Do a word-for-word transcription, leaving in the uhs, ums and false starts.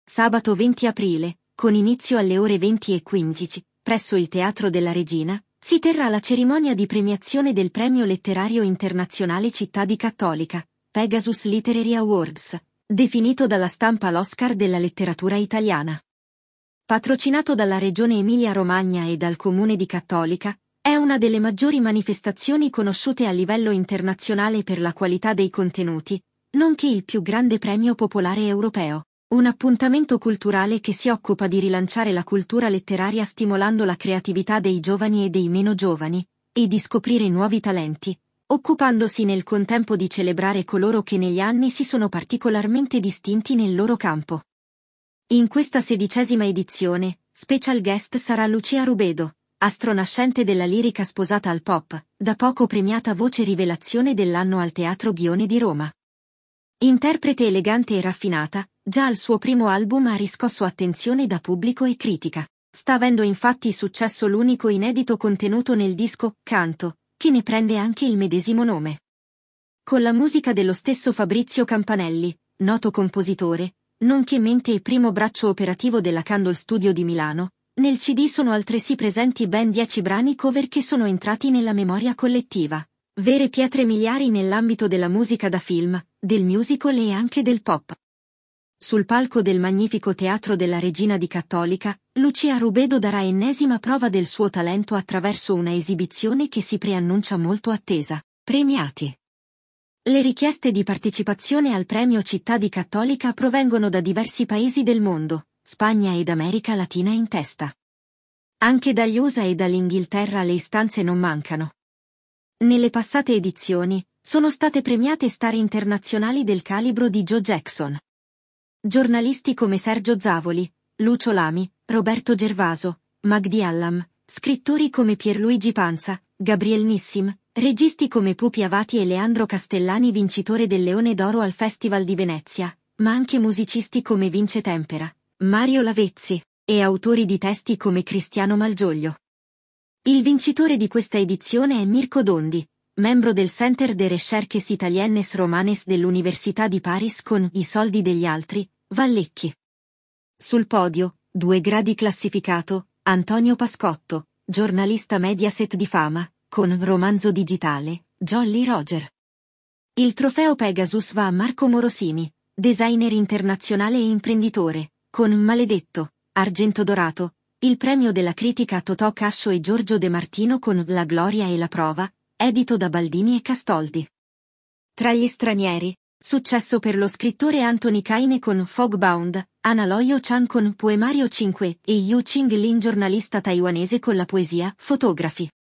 Sabato venti aprile, con inizio alle ore venti e quindici, presso il Teatro della Regina, si terrà la cerimonia di premiazione del Premio Letterario Internazionale Città di Cattolica, Pegasus Literary Awards, definito dalla stampa l'Oscar della letteratura italiana. Patrocinato dalla Regione Emilia-Romagna e dal Comune di Cattolica, è una delle maggiori manifestazioni conosciute a livello internazionale per la qualità dei contenuti, nonché il più grande premio popolare europeo. Un appuntamento culturale che si occupa di rilanciare la cultura letteraria stimolando la creatività dei giovani e dei meno giovani, e di scoprire nuovi talenti, occupandosi nel contempo di celebrare coloro che negli anni si sono particolarmente distinti nel loro campo. In questa sedicesima edizione, special guest sarà Lucia Rubedo, astronascente della lirica sposata al pop, da poco premiata voce rivelazione dell'anno al Teatro Ghione di Roma. Interprete elegante e raffinata, già al suo primo album ha riscosso attenzione da pubblico e critica. Sta avendo infatti successo l'unico inedito contenuto nel disco Canto, che ne prende anche il medesimo nome. Con la musica dello stesso Fabrizio Campanelli, noto compositore, nonché mente e primo braccio operativo della Candle Studio di Milano, nel C D sono altresì presenti ben dieci brani cover che sono entrati nella memoria collettiva, vere pietre miliari nell'ambito della musica da film, del musical e anche del pop. Sul palco del magnifico Teatro della Regina di Cattolica, Lucia Rubedo darà ennesima prova del suo talento attraverso una esibizione che si preannuncia molto attesa. Premiati. Le richieste di partecipazione al premio Città di Cattolica provengono da diversi paesi del mondo, Spagna ed America Latina in testa. Anche dagli U S A e dall'Inghilterra le istanze non mancano. Nelle passate edizioni, sono state premiate star internazionali del calibro di Joe Jackson. Giornalisti come Sergio Zavoli, Lucio Lami, Roberto Gervaso, Magdi Allam, scrittori come Pierluigi Panza, Gabriel Nissim, registi come Pupi Avati e Leandro Castellani vincitore del Leone d'Oro al Festival di Venezia, ma anche musicisti come Vince Tempera, Mario Lavezzi, e autori di testi come Cristiano Malgioglio. Il vincitore di questa edizione è Mirko Dondi, membro del Centre de Recherches Italiennes Romanes dell'Università di Paris con I soldi degli altri, Vallecchi. Sul podio, due gradi classificato, Antonio Pascotto, giornalista Mediaset di fama, con Romanzo digitale, Jolly Roger. Il trofeo Pegasus va a Marco Morosini, designer internazionale e imprenditore, con Maledetto, Argento Dorato, il premio della critica a Totò Cascio e Giorgio De Martino con La gloria e la prova, edito da Baldini e Castoldi. Tra gli stranieri, successo per lo scrittore Anthony Kaine con Fogbound, Ana Loyo Chan con Poemario cinque e Yu Ching Lin giornalista taiwanese con la poesia Photography.